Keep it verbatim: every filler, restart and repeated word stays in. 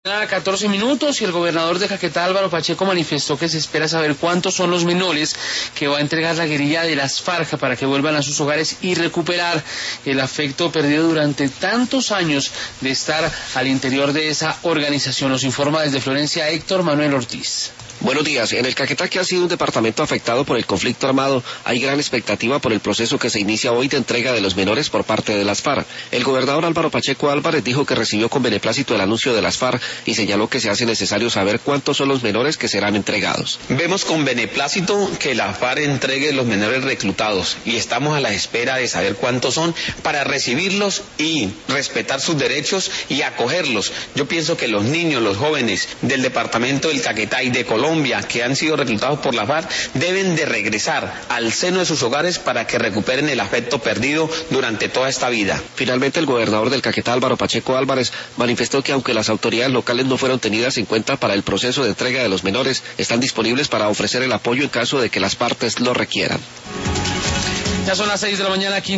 A catorce minutos y el gobernador de Caquetá, Álvaro Pacheco, manifestó que se espera saber cuántos son los menores que va a entregar la guerrilla de las FARC para que vuelvan a sus hogares y recuperar el afecto perdido durante tantos años de estar al interior de esa organización. Nos informa desde Florencia Héctor Manuel Ortiz. Buenos días. En el Caquetá, que ha sido un departamento afectado por el conflicto armado, hay gran expectativa por el proceso que se inicia hoy de entrega de los menores por parte de las FARC. El gobernador Álvaro Pacheco Álvarez dijo que recibió con beneplácito el anuncio de las FARC y señaló que se hace necesario saber cuántos son los menores que serán entregados. Vemos con beneplácito que la FARC entregue los menores reclutados y estamos a la espera de saber cuántos son para recibirlos y respetar sus derechos y acogerlos. Yo pienso que los niños, los jóvenes del departamento del Caquetá y de Colombia que han sido reclutados por la FARC deben de regresar al seno de sus hogares para que recuperen el afecto perdido durante toda esta vida. Finalmente, el gobernador del Caquetá, Álvaro Pacheco Álvarez, manifestó que aunque las autoridades locales no fueron tenidas en cuenta para el proceso de entrega de los menores, están disponibles para ofrecer el apoyo en caso de que las partes lo requieran. Ya son las seis de la mañana, quince